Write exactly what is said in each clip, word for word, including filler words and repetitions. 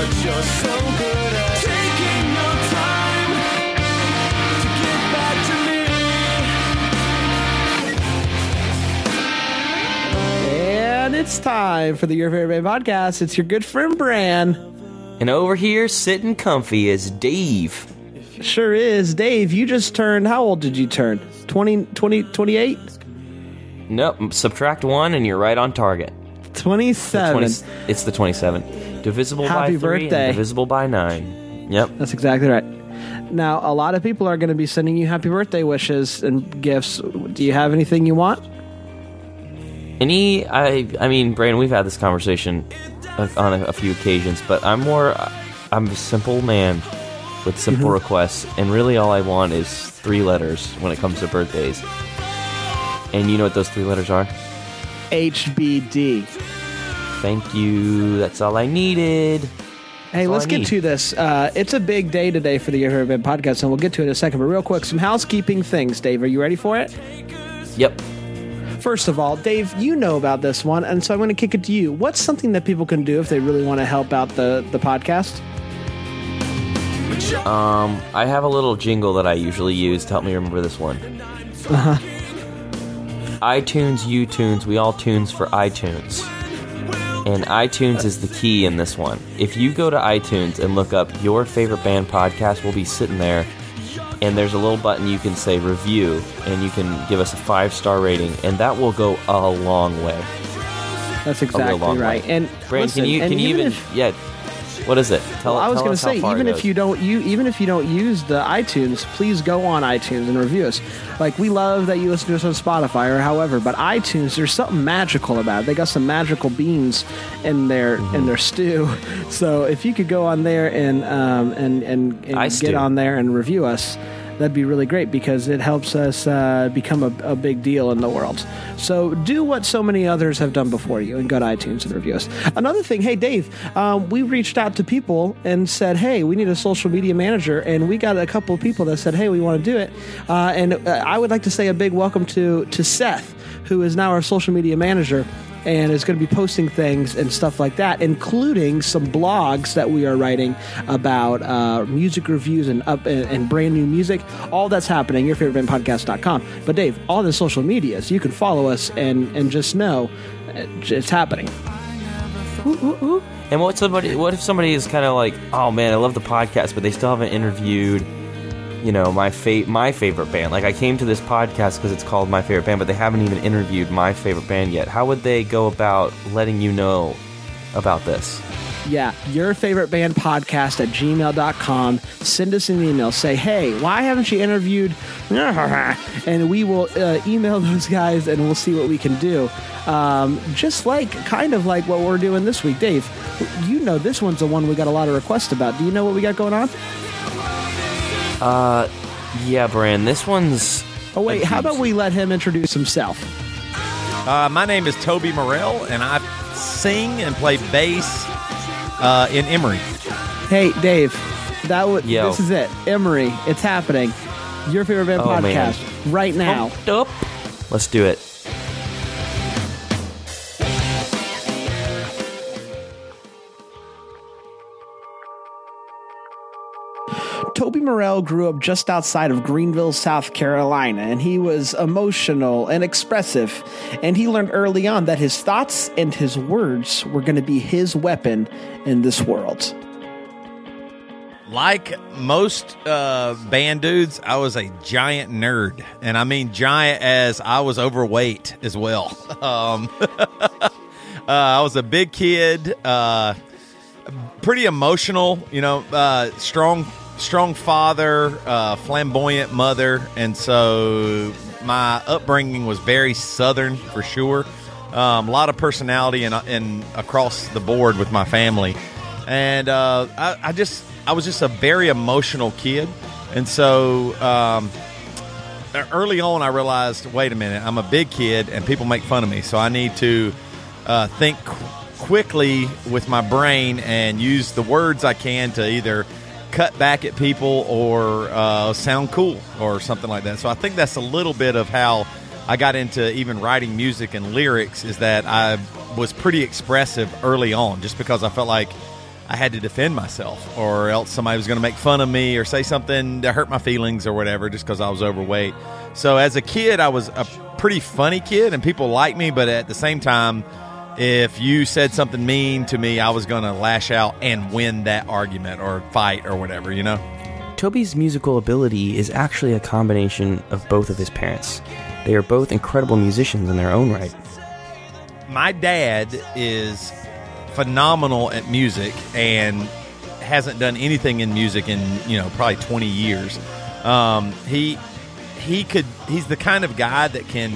but you're so good at taking your time to get back to me. And it's time for the Your Favorite Band podcast. It's your good friend Bran. And over here, sitting comfy, is Dave. Sure is. Dave, you just turned, how old did you turn? twenty, twenty, twenty-eight? Nope, subtract one and you're right on target. twenty-seven. The twenty, it's the twenty-seven. Divisible Happy by three birthday. and divisible by nine. Yep. That's exactly right. Now, a lot of people are going to be sending you happy birthday wishes and gifts. Do you have anything you want? Any, I I mean, Brandon, we've had this conversation on a, a few occasions, but I'm more, I'm a simple man with simple mm-hmm. requests, and really all I want is three letters when it comes to birthdays. And you know what those three letters are? H B D. Thank you. That's all I needed. Hey, That's let's get need. to this. Uh, it's a big day today for the Your Favorite Band podcast, and we'll get to it in a second. But real quick, some housekeeping things. Dave, are you ready for it? Yep. First of all, Dave, you know about this one, and so I'm going to kick it to you. What's something that people can do if they really want to help out the, the podcast? Um, I have a little jingle that I usually use to help me remember this one. Uh-huh. iTunes, UTunes, we all tunes for iTunes. And iTunes is the key in this one. If you go to iTunes and look up Your Favorite Band podcast, we'll be sitting there, and there's a little button you can say review, and you can give us a five-star rating, and that will go a long way. That's exactly right. Way. And Brandon, listen, can you and can you even, if, yeah, what is it? Tell, well, I was going to say, even if you don't you even if you don't use the iTunes, please go on iTunes and review us. Like, we love that you listen to us on Spotify or however, but iTunes, there's something magical about it. They got some magical beans in their mm-hmm. in their stew. So if you could go on there and um and and, and get stew. on there and review us, that'd be really great, because it helps us uh, become a, a big deal in the world. So do what so many others have done before you and go to iTunes and review us. Another thing, hey, Dave, um, we reached out to people and said, hey, we need a social media manager, and we got a couple of people that said, hey, we want to do it. Uh, and uh, I would like to say a big welcome to, to Seth, who is now our social media manager, and is going to be posting things and stuff like that, including some blogs that we are writing about uh, music reviews and up and, and brand new music. All that's happening, your favorite band podcast dot com. But Dave, all the social media, so you can follow us and, and just know it's happening. Ooh, ooh, ooh. And what somebody? What if somebody is kind of like, oh man, I love the podcast, but they still haven't interviewed, you know, my fa- my favorite band. Like, I came to this podcast because it's called My Favorite Band, but they haven't even interviewed my favorite band yet. How would they go about letting you know about this? Yeah, your favorite band podcast at gmail dot com. Send us an email. Say, hey, why haven't you interviewed? And we will uh, email those guys, and we'll see what we can do. Um, just like, kind of like what we're doing this week. Dave, you know this one's the one we got a lot of requests about. Do you know what we got going on? Uh, yeah, Bran, this one's... Oh, wait, how about we let him introduce himself? Uh, my name is Toby Morrell, and I sing and play bass uh, in Emory. Hey, Dave, that w- Yo. this is it. Emory, it's happening. Your Favorite Band Oh, podcast, man. right now. Pumped up. Let's do it. Toby Morrell grew up just outside of Greenville, South Carolina, and he was emotional and expressive. And he learned early on that his thoughts and his words were going to be his weapon in this world. Like most uh, band dudes, I was a giant nerd. And I mean giant as I was overweight as well. Um, uh, I was a big kid, uh, pretty emotional, you know, uh, strong Strong father, uh, flamboyant mother, and so my upbringing was very Southern for sure. Um, a lot of personality and and across the board with my family, and uh, I, I just I was just a very emotional kid, and so um, early on I realized, wait a minute, I'm a big kid and people make fun of me, so I need to uh, think qu- quickly with my brain and use the words I can to either cut back at people or uh, sound cool or something like that. So I think that's a little bit of how I got into even writing music and lyrics, is that I was pretty expressive early on just because I felt like I had to defend myself, or else somebody was going to make fun of me or say something to hurt my feelings or whatever just because I was overweight. So as a kid, I was a pretty funny kid, and people liked me, but at the same time, if you said something mean to me, I was going to lash out and win that argument or fight or whatever, you know? Toby's musical ability is actually a combination of both of his parents. They are both incredible musicians in their own right. My dad is phenomenal at music and hasn't done anything in music in, you know, probably twenty years. Um, he he could he's the kind of guy that can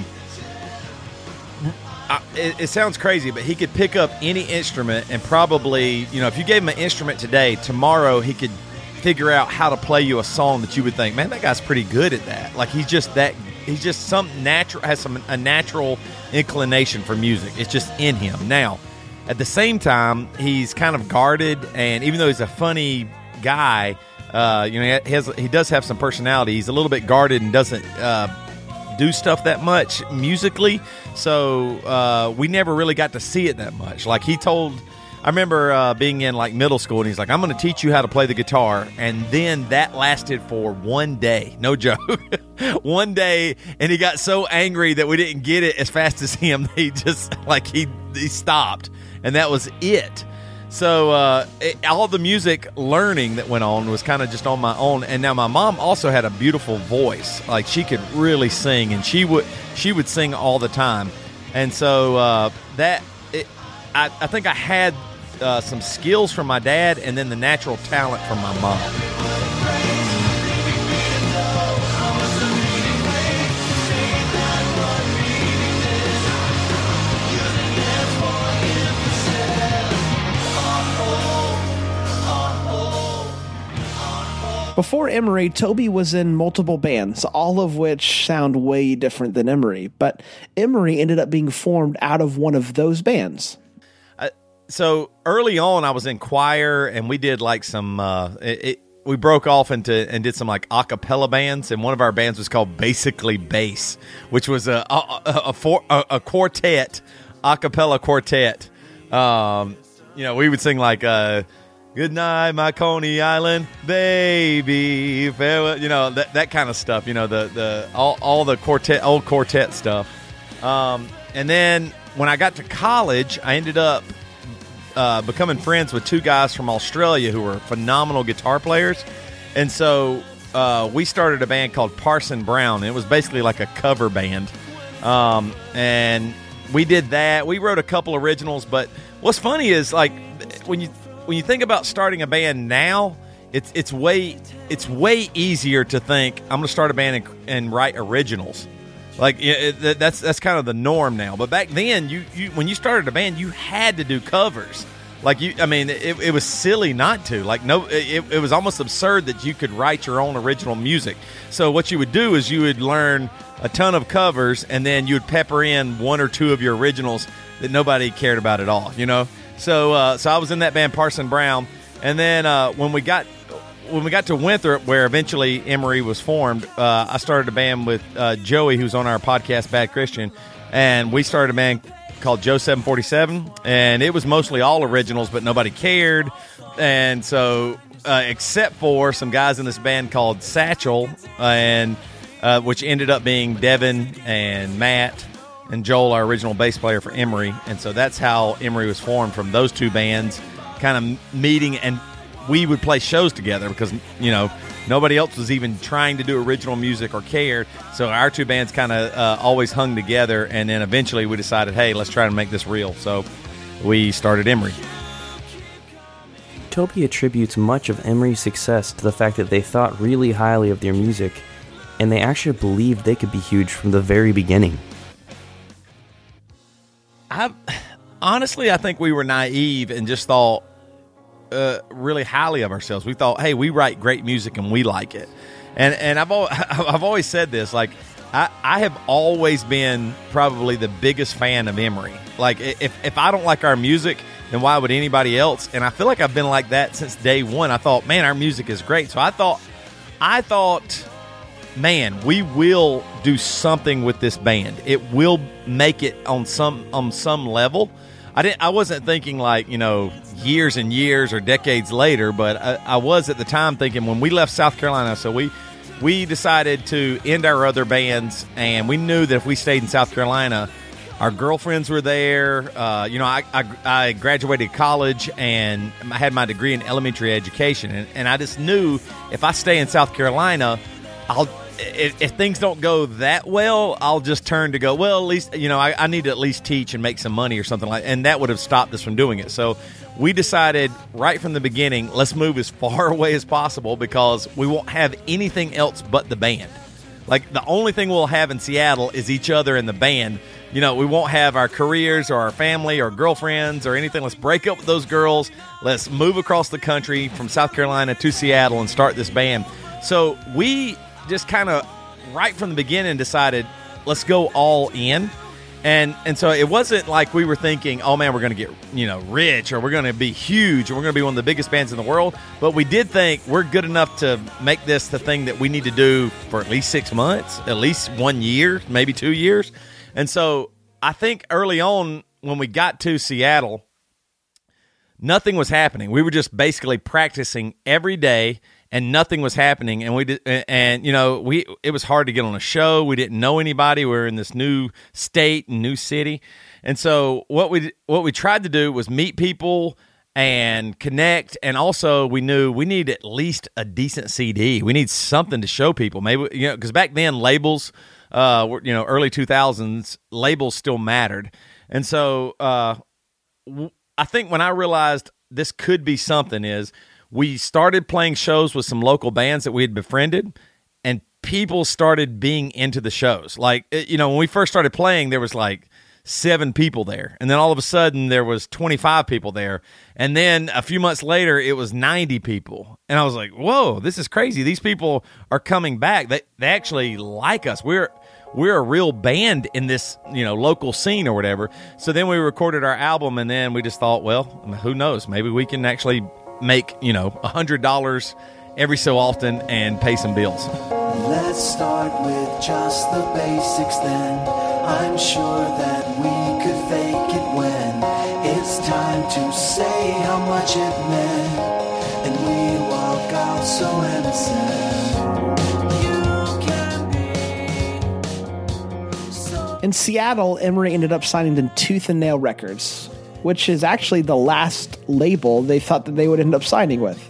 I, it, it sounds crazy, but he could pick up any instrument and probably, you know, if you gave him an instrument today, tomorrow he could figure out how to play you a song that you would think, man, that guy's pretty good at that. Like he's just that he's just some natural has some a natural inclination for music. It's just in him. Now, at the same time, he's kind of guarded, and even though he's a funny guy, uh, you know, he has he does have some personality. He's a little bit guarded and doesn't uh, do stuff that much musically. So uh, we never really got to see it that much. Like he told, I remember uh, being in like middle school, and he's like, "I'm going to teach you how to play the guitar," and then that lasted for one day. No joke, one day, and he got so angry that we didn't get it as fast as him. He just like he he stopped. And that was it. So uh, it, all the music learning that went on was kind of just on my own. And now my mom also had a beautiful voice. Like she could really sing, and she would she would sing all the time. And so uh, that it, I, I think I had uh, some skills from my dad, and then the natural talent from my mom. Before Emery, Toby was in multiple bands, all of which sound way different than Emery, but Emery ended up being formed out of one of those bands. Uh, so early on, I was in choir, and we did like some, uh, it, it, we broke off into and did some like a cappella bands, and one of our bands was called Basically Bass, which was a, a, a, a, for, a, a quartet, a cappella quartet. Um, you know, we would sing like, uh, "Good night, my Coney Island baby, farewell," you know, that that kind of stuff. You know, the the all, all the quartet, old quartet stuff. Um, and then when I got to college, I ended up uh, becoming friends with two guys from Australia who were phenomenal guitar players. And so uh, we started a band called Parson Brown. It was basically like a cover band. Um, and we did that. We wrote a couple originals. But what's funny is, like, when you when you think about starting a band now, it's it's way it's way easier to think, I'm going to start a band and, and write originals. Like it, it, that's that's kind of the norm now. But back then, you, you when you started a band, you had to do covers. Like you, I mean, it, it was silly not to. Like no, it, it was almost absurd that you could write your own original music. So what you would do is you would learn a ton of covers, and then you would pepper in one or two of your originals that nobody cared about at all. You know. So uh, so I was in that band Parson Brown, and then uh, when we got. When we got to Winthrop, where eventually Emery was formed, uh, I started a band with uh, Joey, who's on our podcast, Bad Christian, and we started a band called Joe seven forty-seven, and it was mostly all originals, but nobody cared. And so, uh, except for some guys in this band called Satchel, uh, and uh, which ended up being Devin and Matt and Joel, our original bass player for Emery. And so that's how Emery was formed, from those two bands kind of meeting, and we would play shows together because, you know, nobody else was even trying to do original music or cared. So our two bands kind of uh, always hung together, and then eventually we decided, hey, let's try to make this real. So we started Emery. Toby attributes much of Emery's success to the fact that they thought really highly of their music, and they actually believed they could be huge from the very beginning. I honestly, I think we were naive and just thought Uh, really highly of ourselves. We thought, hey, we write great music and we like it. And and I've al- I've always said this, like I, I have always been probably the biggest fan of Emery. Like if if I don't like our music, then why would anybody else? And I feel like I've been like that since day one. I thought, man, our music is great. So I thought, I thought, man, we will do something with this band. It will make it on some on some level. I didn't. I wasn't thinking like, you know, years and years or decades later, but I, I was at the time thinking when we left South Carolina. So we we decided to end our other bands, and we knew that if we stayed in South Carolina, our girlfriends were there. Uh, you know, I, I I graduated college and I had my degree in elementary education, and, and I just knew if I stay in South Carolina, I'll. If, if things don't go that well, I'll just turn to go, well, at least, you know, I, I need to at least teach and make some money or something like that. And that would have stopped us from doing it. So we decided right from the beginning, let's move as far away as possible because we won't have anything else but the band. Like, the only thing we'll have in Seattle is each other and the band. You know, we won't have our careers or our family or girlfriends or anything. Let's break up with those girls. Let's move across the country from South Carolina to Seattle and start this band. So we just kind of right from the beginning decided let's go all in, and and so it wasn't like we were thinking, oh man, we're going to get, you know, rich or we're going to be huge or we're going to be one of the biggest bands in the world, but we did think we're good enough to make this the thing that we need to do for at least six months, at least one year, maybe two years. And so I think early on when we got to Seattle, nothing was happening. We were just basically practicing every day, and nothing was happening. And we did, and you know, we it was hard to get on a show. We didn't know anybody. We were in this new state and new city, and so what we what we tried to do was meet people and connect. And also, we knew we need at least a decent C D. We need something to show people. Maybe, you know, because back then labels, uh, were, you know, early two thousands, labels still mattered. And so, uh, w- I think when I realized this could be something is, we started playing shows with some local bands that we had befriended, and people started being into the shows. Like, you know, when we first started playing, there was like seven people there. And then all of a sudden, there was twenty-five people there. And then a few months later, it was ninety people. And I was like, whoa, this is crazy. These people are coming back. They, they actually like us. We're we're a real band in this, you know, local scene or whatever. So then we recorded our album, and then we just thought, well, who knows? Maybe we can actually make, you know, one hundred dollars every so often and pay some bills. Let's start with just the basics then. I'm sure that we could fake it when it's time to say how much it meant, and we walk out so innocent. You can be so. In Seattle, Emery ended up signing to Tooth and Nail Records, which is actually the last label they thought that they would end up signing with.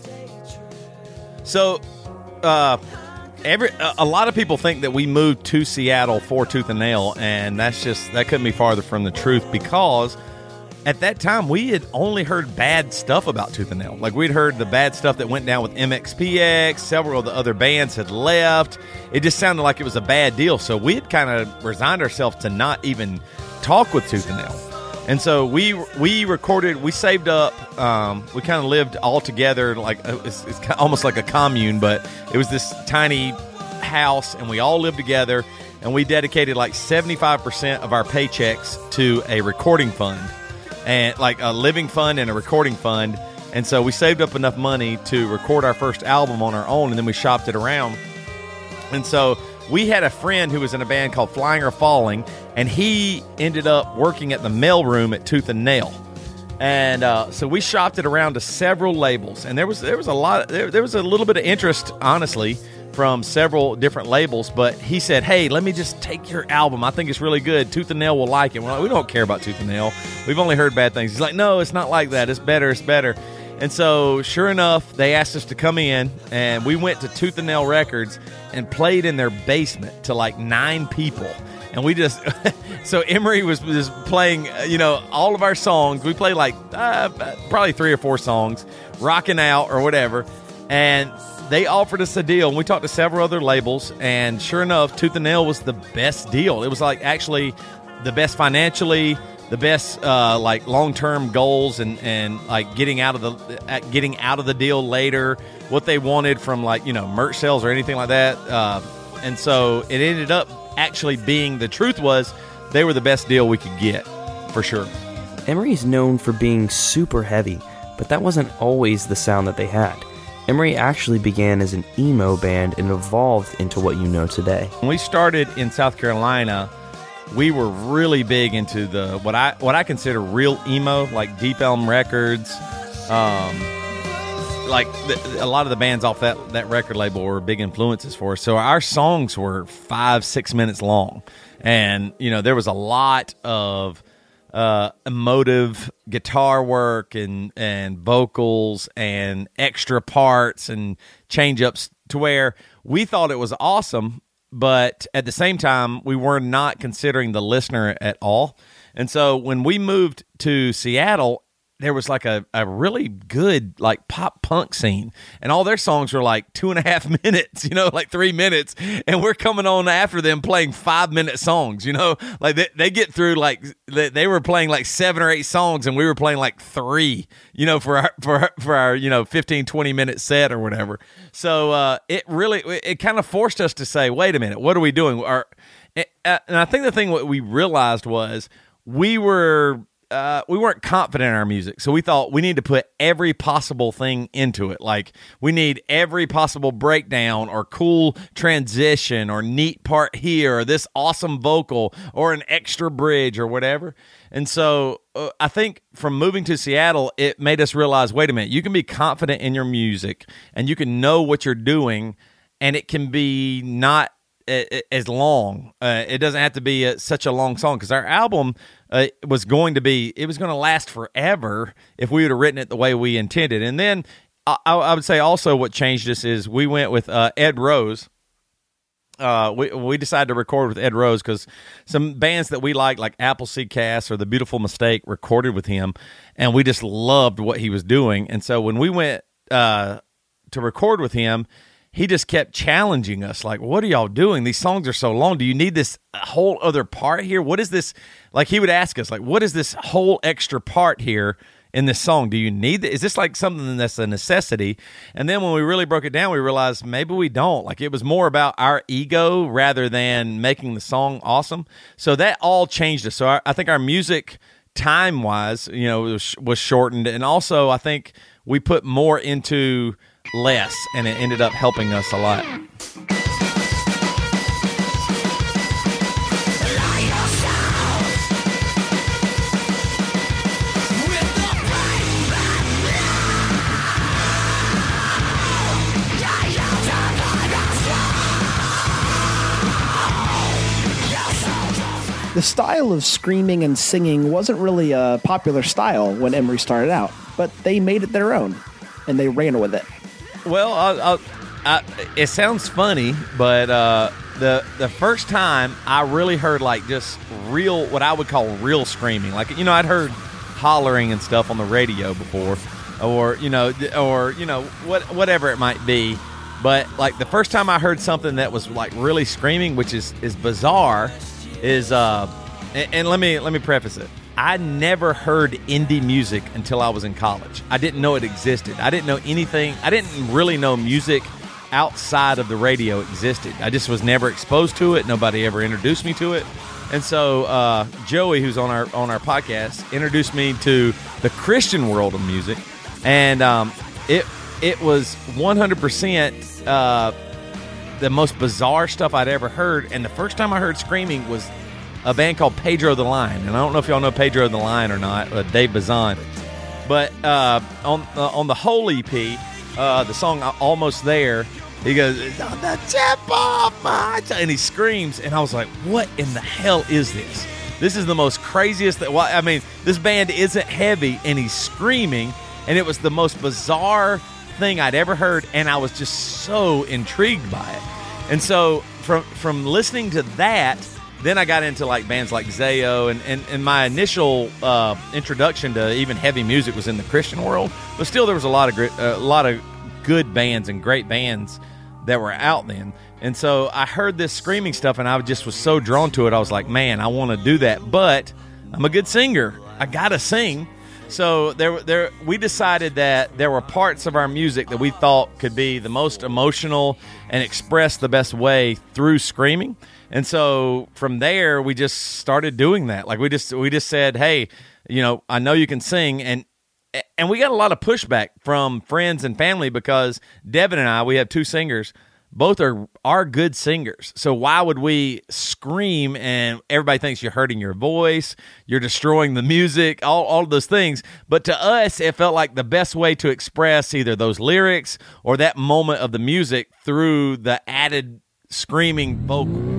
So, uh, every a lot of people think that we moved to Seattle for Tooth and Nail, and that's just that couldn't be farther from the truth, because at that time we had only heard bad stuff about Tooth and Nail. Like, we'd heard the bad stuff that went down with M X P X. Several of the other bands had left. It just sounded like it was a bad deal. So we had kind of resigned ourselves to not even talk with Tooth and Nail. And so we we recorded, we saved up, um, we kind of lived all together, like it's, it's almost like a commune, but it was this tiny house, and we all lived together, and we dedicated like seventy-five percent of our paychecks to a recording fund, and like a living fund and a recording fund. And so we saved up enough money to record our first album on our own, and then we shopped it around. And so we had a friend who was in a band called Flying or Falling, and he ended up working at the mailroom at Tooth and Nail. And uh, so we shopped it around to several labels, and there was there was a lot there, there was a little bit of interest, honestly, from several different labels. But he said, "Hey, let me just take your album. I think it's really good. Tooth and Nail will like it." We're like, we don't care about Tooth and Nail. We've only heard bad things. He's like, "No, it's not like that. It's better. It's better." And so, sure enough, they asked us to come in, and we went to Tooth and Nail Records and played in their basement to like nine people. And we just, so Emery was just playing, you know, all of our songs. We played like uh, probably three or four songs, rocking out or whatever. And they offered us a deal, and we talked to several other labels. And sure enough, Tooth and Nail was the best deal. It was like actually the best financially, the best uh, like long-term goals, and, and like getting out of the getting out of the deal later, what they wanted from like, you know, merch sales or anything like that. Uh, and so it ended up actually being, the truth was, they were the best deal we could get, for sure. Emery is known for being super heavy, but that wasn't always the sound that they had. Emery actually began as an emo band and evolved into what you know today. When we started in South Carolina, we were really big into the what I what I consider real emo, like Deep Elm Records. Um, like the, a lot of the bands off that, that record label were big influences for us. So our songs were five, six minutes long. And, you know, there was a lot of uh, emotive guitar work and, and vocals and extra parts and change-ups to where we thought it was awesome, but at the same time, we were not considering the listener at all. And so when we moved to Seattle, there was like a, a really good like pop punk scene, and all their songs were like two and a half minutes, you know, like three minutes. And we're coming on after them playing five minute songs, you know, like they, they get through like they, they were playing like seven or eight songs and we were playing like three, you know, for our, for, our, for our, you know, fifteen, twenty minute set or whatever. So uh, it really, it kind of forced us to say, wait a minute, what are we doing? Our, and I think the thing what we realized was we were, Uh, we weren't confident in our music, so we thought we need to put every possible thing into it. Like, we need every possible breakdown or cool transition or neat part here or this awesome vocal or an extra bridge or whatever. And so uh, I think from moving to Seattle, it made us realize, wait a minute, you can be confident in your music and you can know what you're doing, and it can be not as long. Uh, it doesn't have to be a, such a long song, because our album uh, was going to be, it was going to last forever if we would have written it the way we intended. And then I, I would say also what changed us is we went with uh, Ed Rose. Uh, we we decided to record with Ed Rose because some bands that we like, like Appleseed Cast or The Beautiful Mistake, recorded with him, and we just loved what he was doing. And so when we went uh, to record with him, he just kept challenging us, like, what are y'all doing? These songs are so long. Do you need this whole other part here? What is this? Like, he would ask us, like, what is this whole extra part here in this song? Do you need it? Is this like something that's a necessity? And then when we really broke it down, we realized maybe we don't. Like, it was more about our ego rather than making the song awesome. So that all changed us. So our, I think our music, time-wise, you know, was, was shortened. And also, I think we put more into less, and it ended up helping us a lot. The style of screaming and singing wasn't really a popular style when Emery started out, but they made it their own, and they ran with it. Well, I'll, I'll, I, it sounds funny, but uh, the the first time I really heard like just real, what I would call real screaming. Like, you know, I'd heard hollering and stuff on the radio before, or you know, or you know, what whatever it might be. But like the first time I heard something that was like really screaming, which is is bizarre, is uh, and, and let me let me preface it. I never heard indie music until I was in college. I didn't know it existed. I didn't know anything. I didn't really know music outside of the radio existed. I just was never exposed to it. Nobody ever introduced me to it. And so uh, Joey, who's on our on our podcast, introduced me to the Christian world of music, and um, it it was one hundred percent uh, the most bizarre stuff I'd ever heard. And the first time I heard screaming was a band called Pedro the Lion, and I don't know if y'all know Pedro the Lion or not, uh, Dave Bazan. But uh, on uh, on the whole E P, uh, the song "Almost There," he goes, "It's on the tip of my tongue," and he screams, and I was like, "What in the hell is this? This is the most craziest that." Well, I mean, this band isn't heavy, and he's screaming, and it was the most bizarre thing I'd ever heard, and I was just so intrigued by it. And so from from listening to that, then I got into like bands like Zayo, and, and, and my initial uh, introduction to even heavy music was in the Christian world. But still, there was a lot of great, uh, a lot of good bands and great bands that were out then. And so I heard this screaming stuff, and I just was so drawn to it. I was like, man, I want to do that, but I'm a good singer. I gotta sing. So there, there, we decided that there were parts of our music that we thought could be the most emotional and express the best way through screaming. And so from there, we just started doing that. Like we just we just said, hey, you know, I know you can sing, and and we got a lot of pushback from friends and family because Devin and I, we have two singers. both are are good singers. So why would we scream and everybody thinks you're hurting your voice, you're destroying the music, all, all of those things. But to us, it felt like the best way to express either those lyrics or that moment of the music through the added screaming vocal.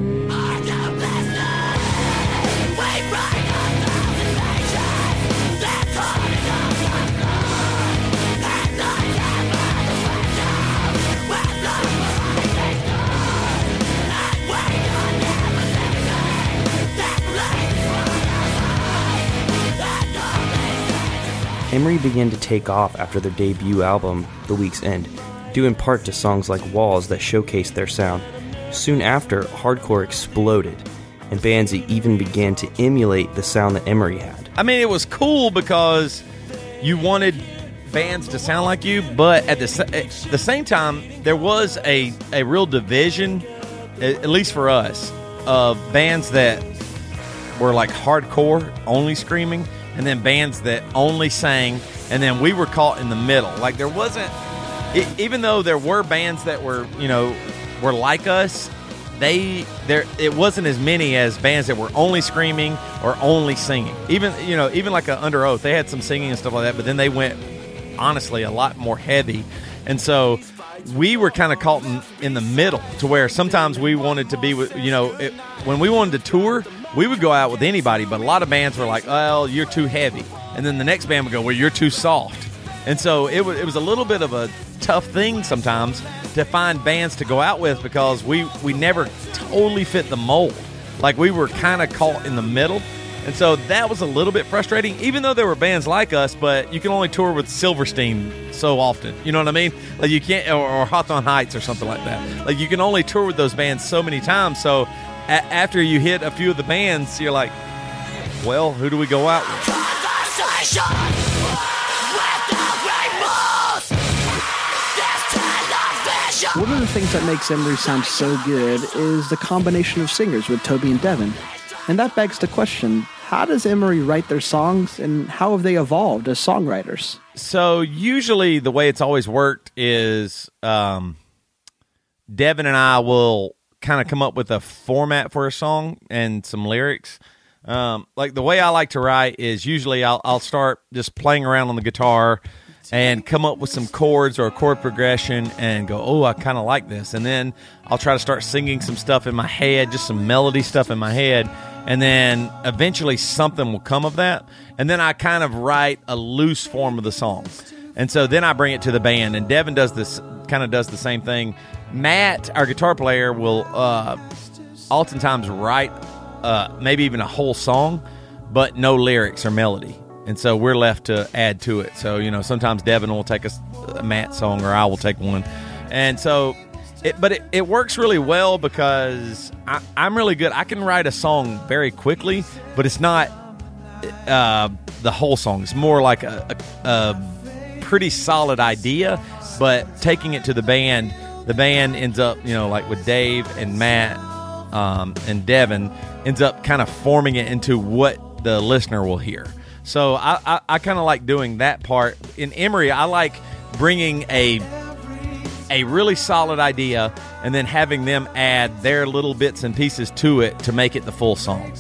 Emery began to take off after their debut album, The Week's End, due in part to songs like Walls that showcased their sound. Soon after, hardcore exploded, and bands even began to emulate the sound that Emery had. I mean, it was cool because you wanted bands to sound like you, but at the, at the same time, there was a, a real division, at least for us, of bands that were like hardcore, only screaming, and then bands that only sang, and then we were caught in the middle. Like there wasn't, it, even though there were bands that were, you know, were like us, they there it wasn't as many as bands that were only screaming or only singing. Even you know, even like a Under Oath, they had some singing and stuff like that, but then they went honestly a lot more heavy, and so we were kind of caught in, in the middle to where sometimes we wanted to be with, you know, it, when we wanted to tour, we would go out with anybody, but a lot of bands were like, well, you're too heavy. And then the next band would go, well, you're too soft. And so it was, it was a little bit of a tough thing sometimes to find bands to go out with because we, we never totally fit the mold. Like we were kind of caught in the middle. And so that was a little bit frustrating, even though there were bands like us, but you can only tour with Silverstein so often. You know what I mean? Like you can't, or, or Hawthorne Heights or something like that. Like you can only tour with those bands so many times. So a- after you hit a few of the bands, you're like, well, who do we go out with? One of the things that makes Emery sound so good is the combination of singers with Toby and Devin. And that begs the question, how does Emery write their songs and how have they evolved as songwriters? So usually the way it's always worked is um, Devin and I will kind of come up with a format for a song and some lyrics. Um, like the way I like to write is usually I'll, I'll start just playing around on the guitar and come up with some chords or a chord progression and go, oh, I kind of like this. And then I'll try to start singing some stuff in my head, just some melody stuff in my head. And then eventually something will come of that. And then I kind of write a loose form of the song. And so then I bring it to the band. And Devin does this, kind of does the same thing. Matt, our guitar player, will uh, oftentimes write uh, maybe even a whole song, but no lyrics or melody. And so we're left to add to it. So, you know, sometimes Devin will take a, a Matt song or I will take one. And so, it, but it, it works really well because I, I'm really good. I can write a song very quickly, but it's not uh, the whole song. It's more like a, a, a pretty solid idea, but taking it to the band, the band ends up, you know, like with Dave and Matt um, and Devin, ends up kind of forming it into what the listener will hear. So I, I, I kind of like doing that part. In Emery, I like bringing a a really solid idea and then having them add their little bits and pieces to it to make it the full song.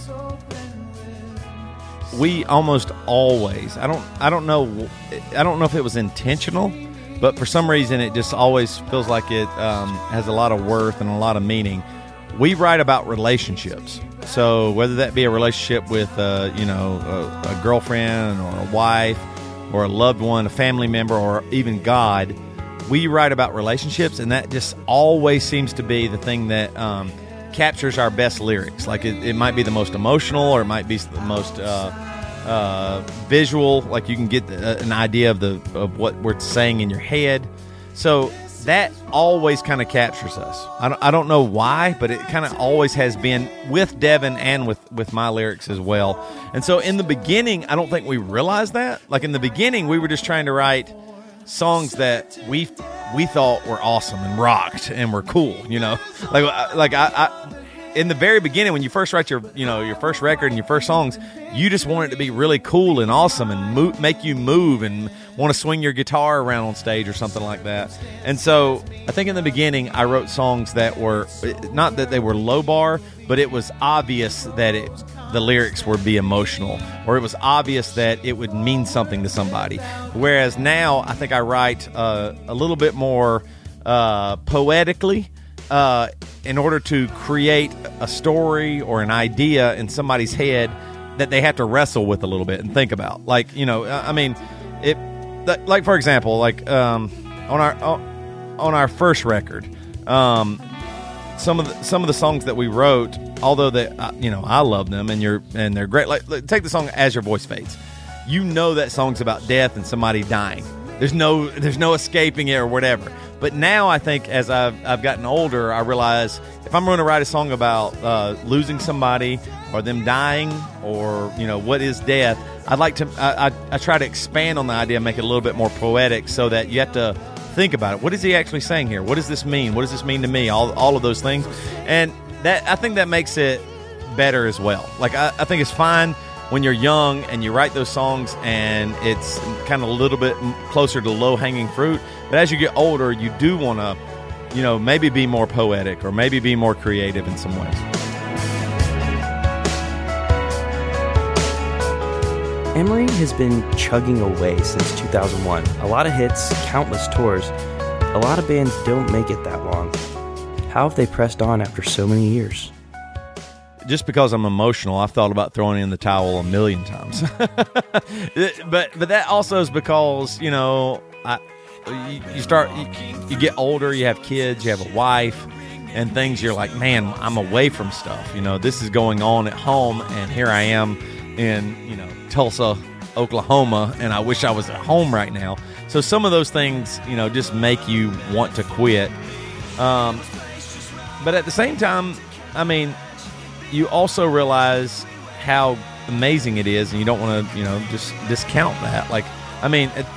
We almost always, I don't I don't know I don't know if it was intentional, but for some reason it just always feels like it um, has a lot of worth and a lot of meaning. We write about relationships. So whether that be a relationship with, uh, you know, a, a girlfriend or a wife or a loved one, a family member, or even God, we write about relationships, and that just always seems to be the thing that um, captures our best lyrics. Like it, it might be the most emotional, or it might be the most uh, uh, visual. Like you can get the, an idea of the of what we're saying in your head. So that always kind of captures us. I don't, I don't know why, but it kind of always has been with Devin and with, with my lyrics as well. And so in the beginning, I don't think we realized that. Like in the beginning, we were just trying to write songs that we we thought were awesome and rocked and were cool, you know? Like like I, I in the very beginning, when you first write your, you know, your first record and your first songs, you just want it to be really cool and awesome and move, make you move and want to swing your guitar around on stage or something like that. And so I think in the beginning I wrote songs that were not that they were low bar, but it was obvious that it the lyrics would be emotional, or it was obvious that it would mean something to somebody. Whereas now I think I write uh, a little bit more uh, poetically uh, in order to create a story or an idea in somebody's head that they have to wrestle with a little bit and think about. Like, you know, I mean, it. Like, for example, like um, on our on our first record, um, some of the, some of the songs that we wrote, although they, uh, you know, I love them and you're and they're great. Like, like, take the song "As Your Voice Fades." You know that song's about death and somebody dying. There's no there's no escaping it or whatever. But now I think as I've I've gotten older, I realize if I'm going to write a song about uh, losing somebody or them dying or, you know, what is death, I'd like to I, I, I try to expand on the idea, make it a little bit more poetic, so that you have to think about it. What is he actually saying here? What does this mean? What does this mean to me? All all of those things, and that I think that makes it better as well. Like I, I think it's fine when you're young and you write those songs and it's kind of a little bit closer to low-hanging fruit. But as you get older, you do want to, you know, maybe be more poetic or maybe be more creative in some ways. Emery has been chugging away since two thousand one. A lot of hits, countless tours. A lot of bands don't make it that long. How have they pressed on after so many years? Just because I'm emotional, I've thought about throwing in the towel a million times. but but that also is because, you know, I, you, you start, you, you get older, you have kids, you have a wife, and things you're like, man, I'm away from stuff. You know, this is going on at home, and here I am in, you know, Tulsa, Oklahoma, and I wish I was at home right now. So some of those things, you know, just make you want to quit. Um, but at the same time, I mean, you also realize how amazing it is, and you don't want to, you know, just discount that. Like, I mean, it,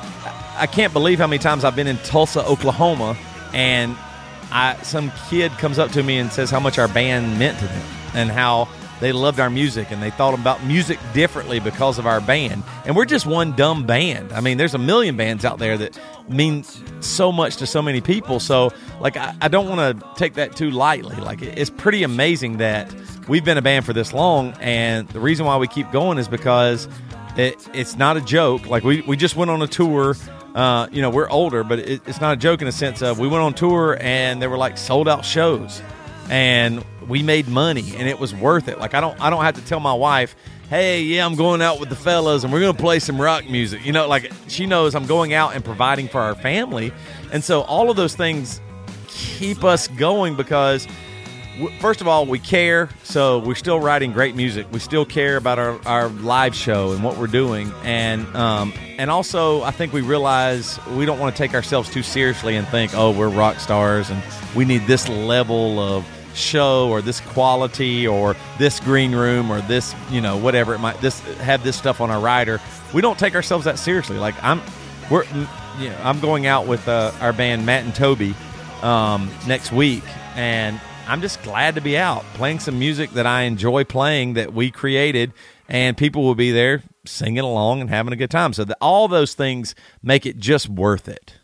I can't believe how many times I've been in Tulsa, Oklahoma, and I some kid comes up to me and says how much our band meant to them and how they loved our music and they thought about music differently because of our band. And we're just one dumb band. I mean, there's a million bands out there that mean so much to so many people. So, like, I, I don't want to take that too lightly. Like, it's pretty amazing that we've been a band for this long, and the reason why we keep going is because it, it's not a joke. Like, we, we just went on a tour. Uh, you know, we're older, but it, it's not a joke in the sense of we went on tour and there were, like, sold-out shows. And we made money, and it was worth it. Like, I don't I don't have to tell my wife, hey, yeah, I'm going out with the fellas, and we're going to play some rock music. You know, like, she knows I'm going out and providing for our family. And so all of those things keep us going because, first of all, we care. So we're still writing great music. We still care about our, our live show and what we're doing. And um, and also, I think we realize we don't want to take ourselves too seriously and think, oh, we're rock stars, and we need this level of show or this quality or this green room or this, you know, whatever it might, this have this stuff on our rider. We don't take ourselves that seriously. Like, I'm we're you know, I'm going out with uh, our band Matt and Toby um, next week, and I'm just glad to be out playing some music that I enjoy playing, that we created, and people will be there singing along and having a good time. So the, all those things make it just worth it.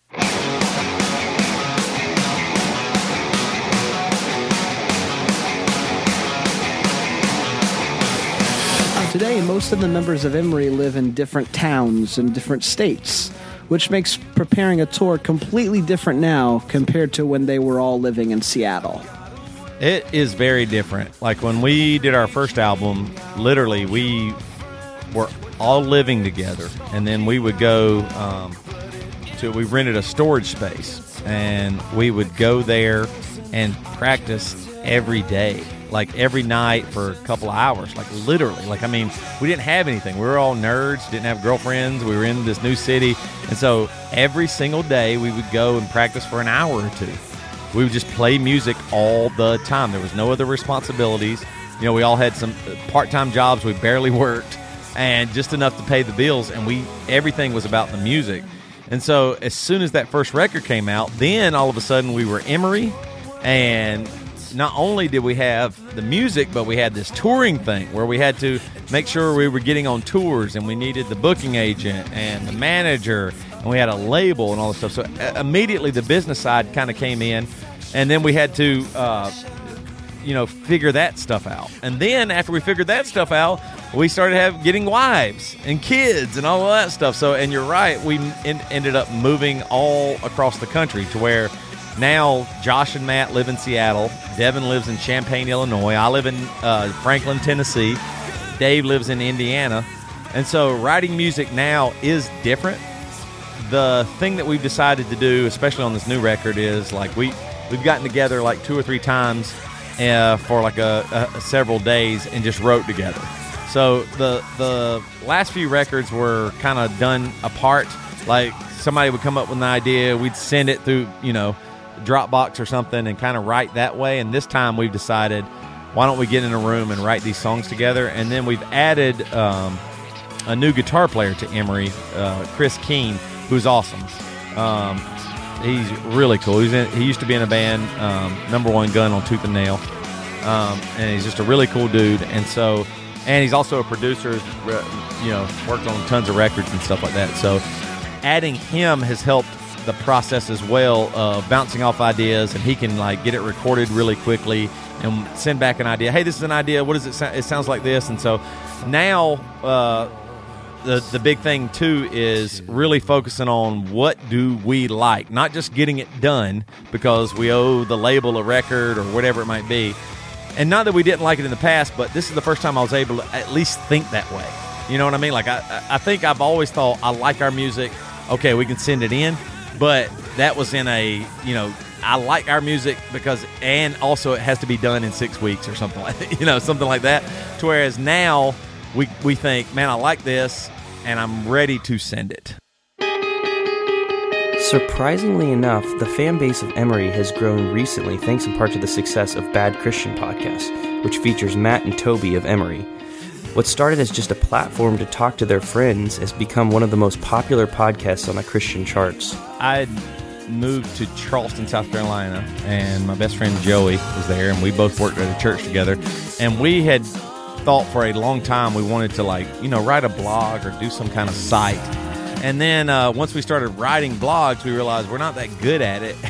Today, most of the members of Emery live in different towns and different states, which makes preparing a tour completely different now compared to when they were all living in Seattle. It is very different. Like, when we did our first album, literally, we were all living together, and then we would go um, to, we rented a storage space, and we would go there and practice every day. Like, every night for a couple of hours, like, literally. Like, I mean, we didn't have anything. We were all nerds, didn't have girlfriends. We were in this new city. And so every single day we would go and practice for an hour or two. We would just play music all the time. There was no other responsibilities. You know, we all had some part-time jobs. We barely worked, and just enough to pay the bills. And we everything was about the music. And so as soon as that first record came out, then all of a sudden we were Emery, and not only did we have the music, but we had this touring thing where we had to make sure we were getting on tours, and we needed the booking agent and the manager, and we had a label and all this stuff. So uh, immediately the business side kind of came in, and then we had to, uh, you know, figure that stuff out. And then after we figured that stuff out, we started have getting wives and kids and all of that stuff. So, and you're right, we en- ended up moving all across the country to where now Josh and Matt live in Seattle. Devin lives in Champaign, Illinois. I live in uh, Franklin, Tennessee. Dave lives in Indiana. And so writing music now is different. The thing that we've decided to do, especially on this new record, is like we, we've gotten together like two or three times uh, for like a, a several days and just wrote together. So the the last few records were kind of done apart. Like somebody would come up with an idea, we'd send it through, you know, Dropbox or something and kind of write that way. And this time we've decided, why don't we get in a room and write these songs together? And then we've added um, a new guitar player to Emery, uh, Chris Keene, who's awesome. Um, he's really cool. He's in, he used to be in a band, um, Number One Gun on Tooth and Nail. Um, and he's just a really cool dude. And so... And he's also a producer, you know, worked on tons of records and stuff like that. So adding him has helped the process as well of bouncing off ideas, and he can, like, get it recorded really quickly and send back an idea. Hey, this is an idea. What does it sound? It sounds like this. And so now uh, the, the big thing, too, is really focusing on what do we like, not just getting it done because we owe the label a record or whatever it might be. And not that we didn't like it in the past, but this is the first time I was able to at least think that way. You know what I mean? Like, I, I think I've always thought, I like our music. Okay, we can send it in. But that was in a, you know, I like our music because, and also it has to be done in six weeks or something like that, you know, something like that. To whereas now we, we think, man, I like this and I'm ready to send it. Surprisingly enough, the fan base of Emery has grown recently thanks in part to the success of Bad Christian Podcast, which features Matt and Toby of Emery. What started as just a platform to talk to their friends has become one of the most popular podcasts on the Christian charts. I moved to Charleston, South Carolina, and my best friend Joey was there, and we both worked at a church together. And we had thought for a long time we wanted to, like, you know, write a blog or do some kind of site. And then uh, once we started writing blogs, we realized we're not that good at it.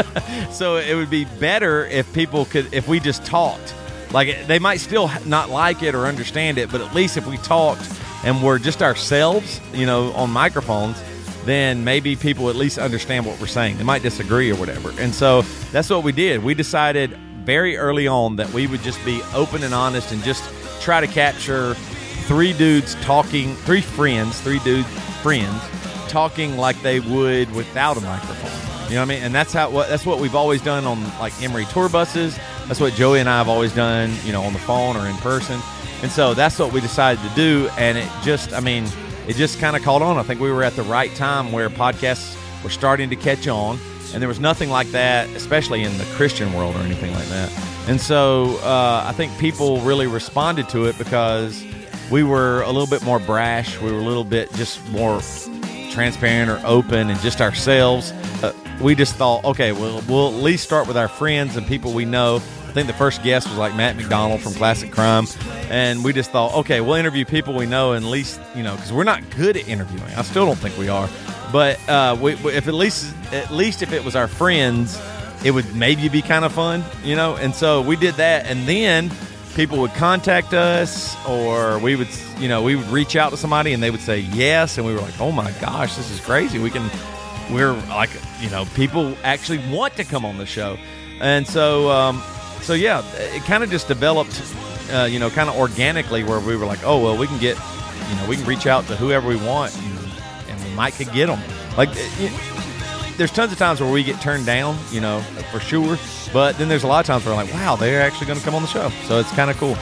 So it would be better if people could, if we just talked. Like, they might still not like it or understand it, but at least if we talked and we're just ourselves, you know, on microphones, then maybe people at least understand what we're saying. They might disagree or whatever. And so that's what we did. We decided very early on that we would just be open and honest and just try to capture three dudes talking, three friends, three dudes, friends talking like they would without a microphone. You know what I mean? And that's how what that's what we've always done on, like, Emery tour buses. That's what Joey and I have always done, you know, on the phone or in person. And so that's what we decided to do. And it just, I mean, it just kind of caught on. I think we were at the right time where podcasts were starting to catch on. And there was nothing like that, especially in the Christian world or anything like that. And so uh, I think people really responded to it because we were a little bit more brash. We were a little bit just more transparent or open and just ourselves. Uh, we just thought, okay, well, we'll at least start with our friends and people we know. I think the first guest was like Matt McDonald from Classic Crime. And we just thought, okay, we'll interview people we know, and at least, you know, because we're not good at interviewing. I still don't think we are. But uh, we, if at least, at least if it was our friends, it would maybe be kind of fun, you know? And so we did that. And then people would contact us, or we would, you know, we would reach out to somebody and they would say yes. And we were like, oh my gosh, this is crazy. We can, we're like, you know, people actually want to come on the show. And so, um, so yeah, it kind of just developed, uh, you know, kind of organically, where we were like, oh, well, we can get, you know, we can reach out to whoever we want, and, and we might could get them. Like, it, there's tons of times where we get turned down, you know, for sure. But then there's a lot of times where we're like, wow, they're actually going to come on the show. So it's kind of cool.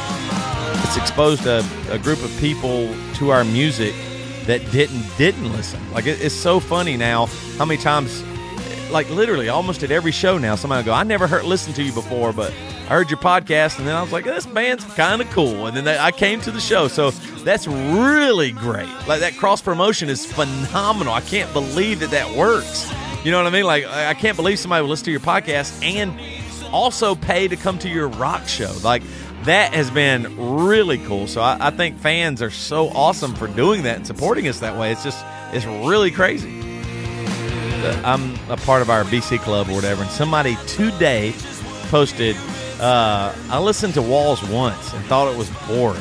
It's exposed a, a group of people to our music that didn't didn't listen. Like, it, it's so funny now how many times, like, literally almost at every show now, somebody will go, I never heard listened to you before, but I heard your podcast, and then I was like, this band's kind of cool. And then they, I came to the show. So that's really great. Like, that cross-promotion is phenomenal. I can't believe that that works. You know what I mean? Like, I can't believe somebody will listen to your podcast and also pay to come to your rock show. Like, that has been really cool. So I, I think fans are so awesome for doing that and supporting us that way. It's just, it's really crazy. I'm a part of our B C club or whatever, and somebody today posted, uh, I listened to Walls once and thought it was boring.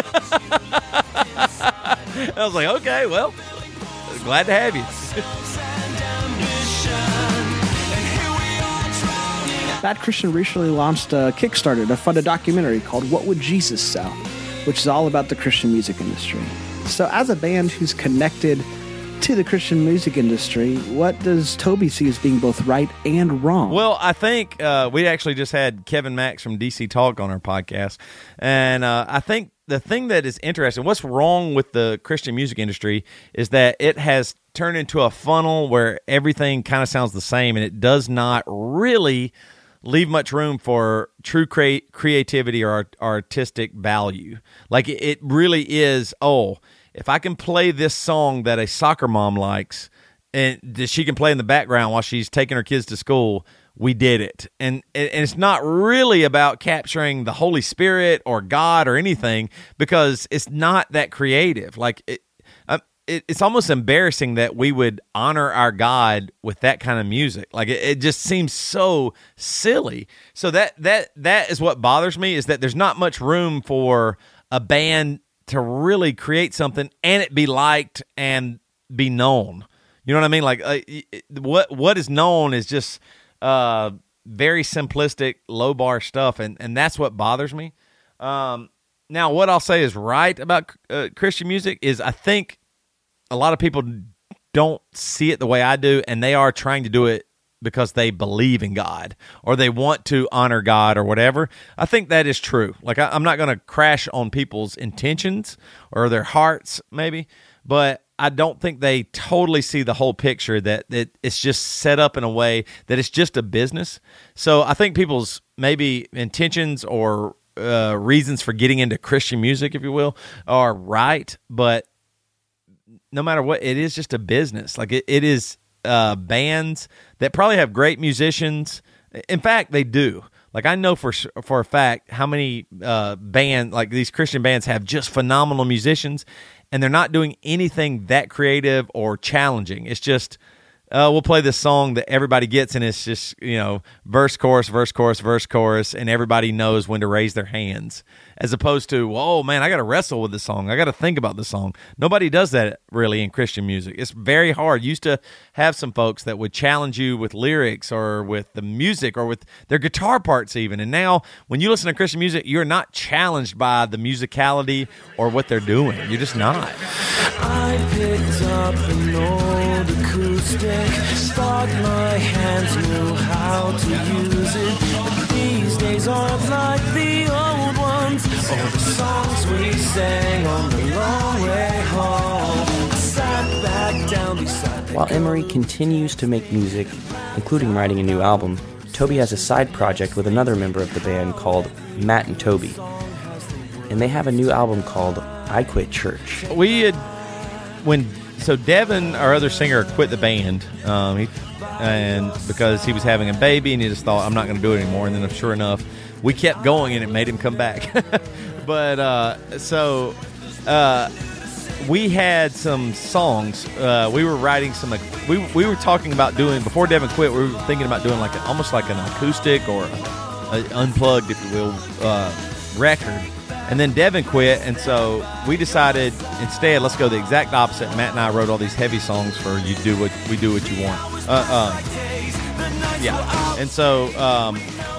I was like, okay, well, glad to have you. Bad Christian recently launched a Kickstarter to fund a documentary called What Would Jesus Sell?, which is all about the Christian music industry. So as a band who's connected to the Christian music industry, what does Toby see as being both right and wrong? Well, I think uh, we actually just had Kevin Max from D C Talk on our podcast, and uh, I think the thing that is interesting, what's wrong with the Christian music industry is that it has turned into a funnel where everything kind of sounds the same, and it does not really leave much room for true cre- creativity or art- artistic value. Like, it, it really is, oh, if I can play this song that a soccer mom likes and that she can play in the background while she's taking her kids to school, we did it. And, and it's not really about capturing the Holy Spirit or God or anything, because it's not that creative. Like, it, uh, it, it's almost embarrassing that we would honor our God with that kind of music. Like, it, it just seems so silly. So that that that is what bothers me, is that there's not much room for a band to really create something and it be liked and be known. You know what I mean? Like, uh, what what is known is just uh, very simplistic, low bar stuff, and, and that's what bothers me. Um, now, what I'll say is right about uh, Christian music is I think a lot of people don't see it the way I do, and they are trying to do it because they believe in God or they want to honor God or whatever. I think that is true. Like, I, I'm not going to crash on people's intentions or their hearts, maybe, but I don't think they totally see the whole picture, that, that it's just set up in a way that it's just a business. So I think people's maybe intentions or uh, reasons for getting into Christian music, if you will, are right, but no matter what, it is just a business. Like, it, it is uh, bands that probably have great musicians. In fact, they do. Like, I know for for a fact how many uh, band, like these Christian bands, have just phenomenal musicians, and they're not doing anything that creative or challenging. It's just, uh, we'll play this song that everybody gets, and it's just, you know, verse, chorus, verse, chorus, verse, chorus, and everybody knows when to raise their hands. As opposed to, whoa, man, I got to wrestle with this song. I got to think about this song. Nobody does that really in Christian music. It's very hard. Used to have some folks that would challenge you with lyrics or with the music or with their guitar parts even. And now when you listen to Christian music, you're not challenged by the musicality or what they're doing. You're just not. I picked up an old acoustic, thought my hands knew how to use it. But these days aren't like the old ones, or the songs we sang on the long way home. I sat back down beside the While Emery continues to make music, including writing a new album, Toby has a side project with another member of the band called Matt and Toby. And they have a new album called I Quit Church. We had, when, so Devin, our other singer, quit the band, um, he, and because he was having a baby, and he just thought, I'm not going to do it anymore. And then sure enough, we kept going, and it made him come back. But, uh, so, uh, we had some songs. Uh, we were writing some, we we were talking about doing, before Devin quit, we were thinking about doing like a, almost like an acoustic or a, a unplugged, if you will, uh, record. And then Devin quit, and so we decided instead, let's go the exact opposite. Matt and I wrote all these heavy songs for you do what we do what you want. Uh, um, yeah, and so um,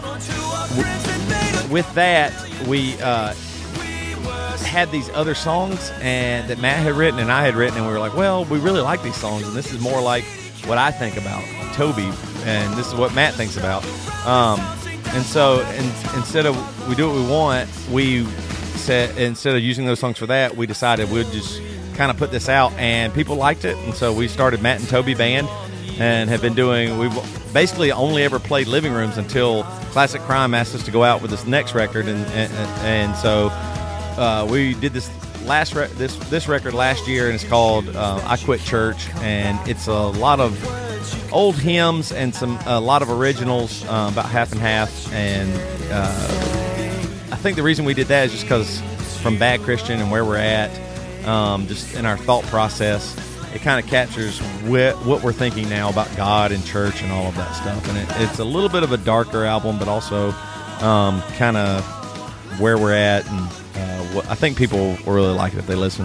w- with that, we uh, had these other songs and that Matt had written and I had written, and we were like, well, we really like these songs, and this is more like what I think about Toby, and this is what Matt thinks about. Um, and so in, instead of we do what we want, we said instead of using those songs for that, we decided we'd just kind of put this out, and people liked it, and so we started Matt and Toby Band, and have been doing. We've basically only ever played living rooms until Classic Crime asked us to go out with this next record, and and, and so uh, we did this last re- this this record last year, and it's called uh, I Quit Church, and it's a lot of old hymns and some a lot of originals, uh, about half and half. And uh, I think the reason we did that is just because from Bad Christian and where we're at, um, just in our thought process, it kind of captures wh- what we're thinking now about God and church and all of that stuff. And it, it's a little bit of a darker album, but also um, kind of where we're at. And uh, what, I think people will really like it if they listen.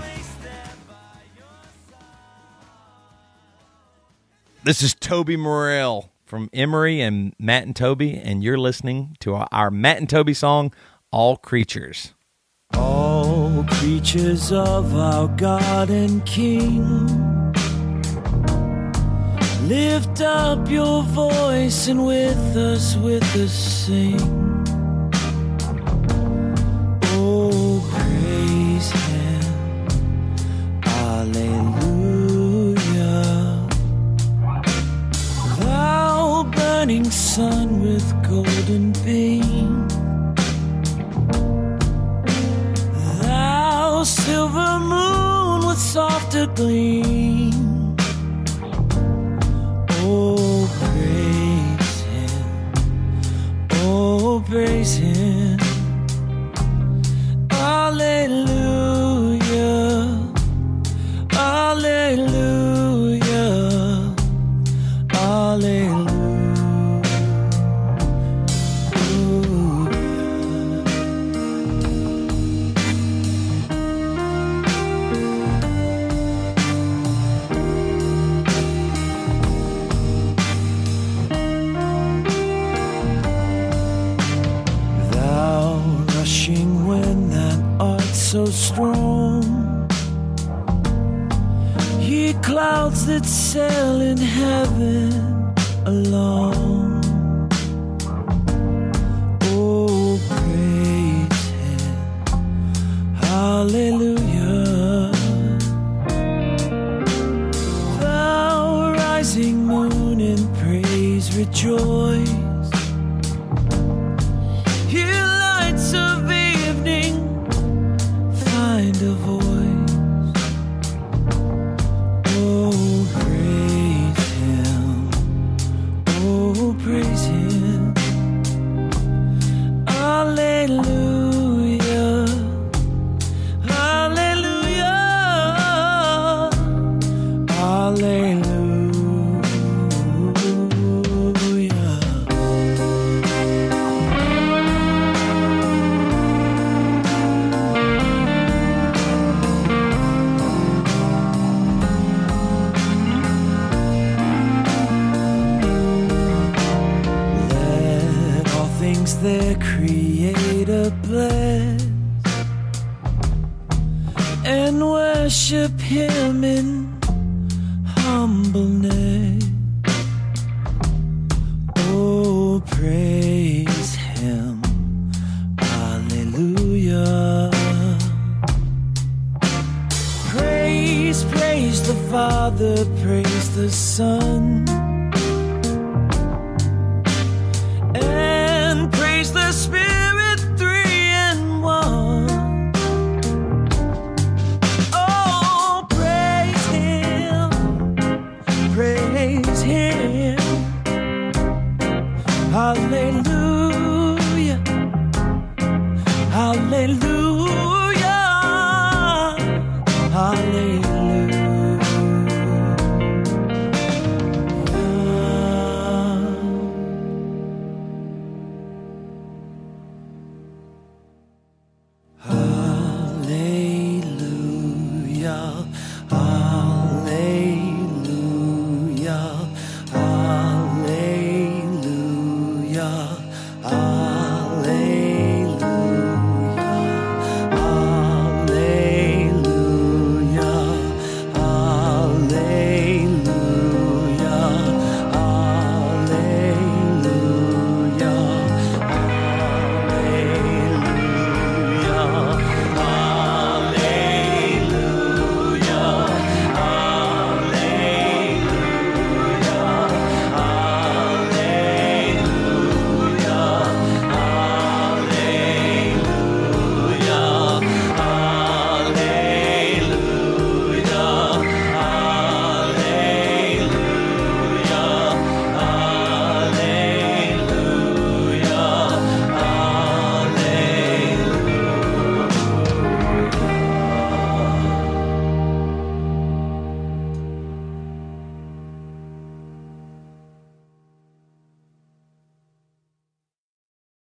This is Toby Morrell from Emery and Matt and Toby, and you're listening to our, our Matt and Toby song, All Creatures. All creatures of our God and King, lift up your voice and with us, with us sing. Oh, praise Him, Alleluia. Thou burning sun with golden beam, thou silver moon with softer gleam. Oh, praise Him, oh, praise Him, Alleluia, Alleluia, Alleluia. So strong, ye clouds that sail in heaven alone. Oh, praise Him, hallelujah. Thou rising moon in praise rejoice. Ye lights of evening, find a voice. Oh, praise Him, oh, praise Him, Alleluia, Alleluia, Alleluia. Their Creator bless and worship Him in humbleness. Oh, praise Him, hallelujah. Praise, praise the Father, praise the Son,